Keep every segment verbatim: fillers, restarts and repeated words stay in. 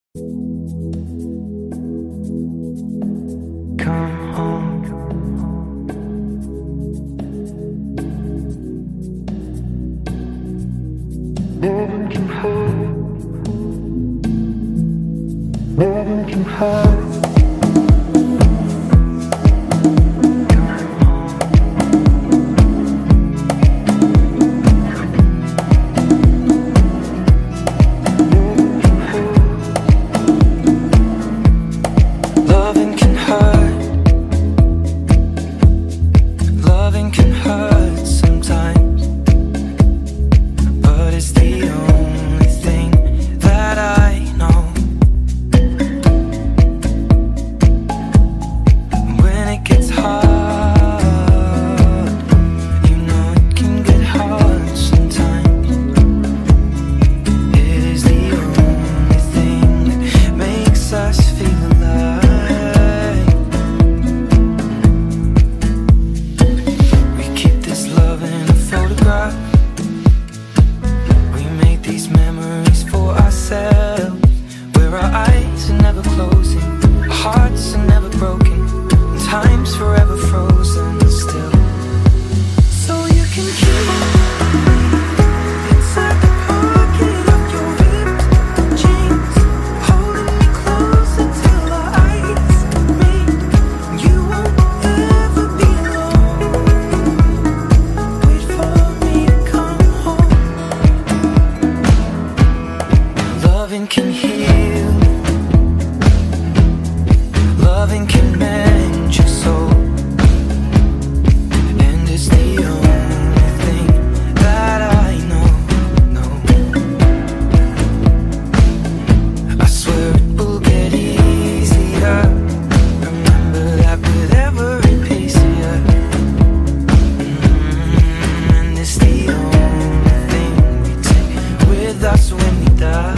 Come home. Loving can hurt. Loving can hurt. Where our eyes are never closing, our hearts are never broken, and time's forever frozen still. So you can keep me inside the pocket of your ripped jeans, holding me closer till our eyes meet. You won't ever be alone. Wait for me to come home. Loving can heal, loving can mend your soul, and it's the only thing that I know, know. I swear it will get easier. Remember that with every pace, yeah. Mm, and it's the only thing we take with us when we die.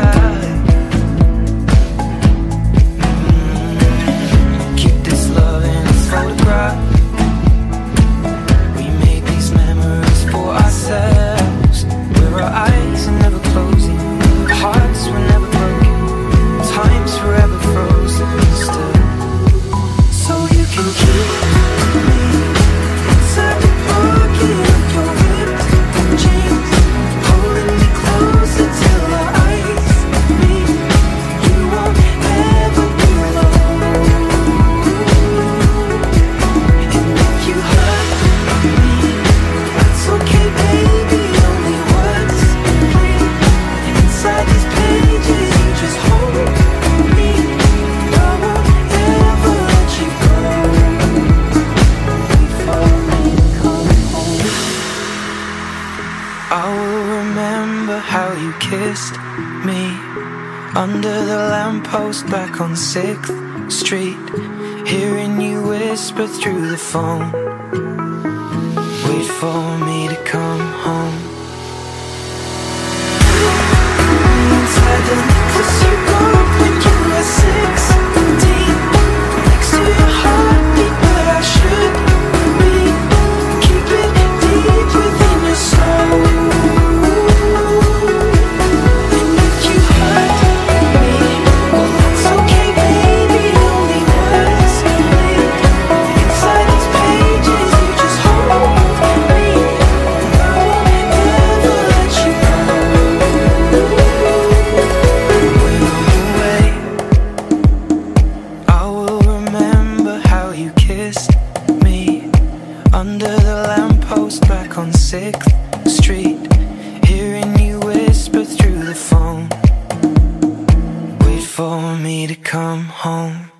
I will remember how you kissed me under the lamppost back on sixth street, hearing you whisper through the phone, wait for me to come home. Inside the necklace you got when you were sixteen, next to your heartbeat where I should be. Keep it deep within your soul. Under the lamppost back on sixth street, hearing you whisper through the phone, wait for me to come home.